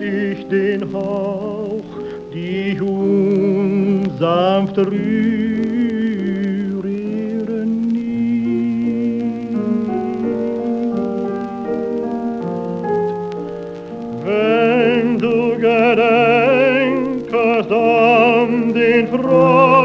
ich den Hauch, die unsanft rühren nicht. Wenn du gedenkest an den Freund,